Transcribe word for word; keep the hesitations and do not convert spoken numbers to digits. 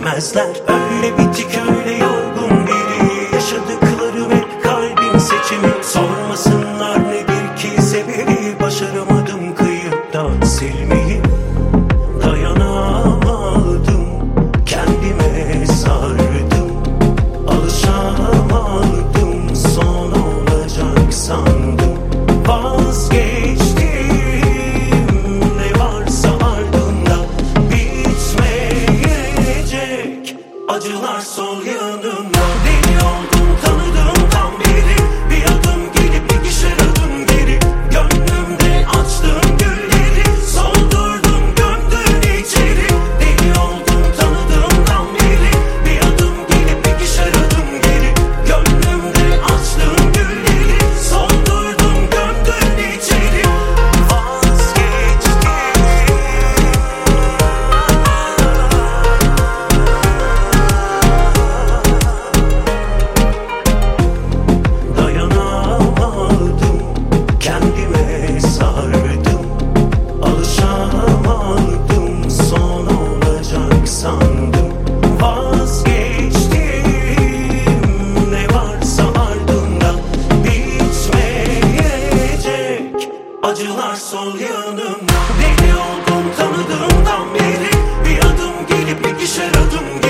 demezler. Öyle bitik öyle yorgun biri, yaşadıkları ve kalbin seçimi. Sormasınlar nedir ki sebebi, başaramadım kıyıptan silmeyi. Dayanamadım, kendime sardım, alışamadım, son olacak sandım. Vazgeçtim, ne varsa ardında bitmeyecek acılar sol yanımda. Deli oldum tanıdığımdan beri, bir adım gelip ikişer adım geri. Gönlümde açtığım gülleri soldurdum, gömdün içeri. Deli oldum tanıdığımdan beri, bir adım gelip ikişer adım geri. Gönlümde açtığım gülleri soldurdum, gömdün içeri. Vazgeçtim, dayanamadım, kendime sardım, alışamadım, son olacak sandım. Vazgeçtim, ne varsa ardında bitmeyecek acılar sol yanımda. Deli oldum tanıdığımdan beri, bir adım gelip ikişer adım geri.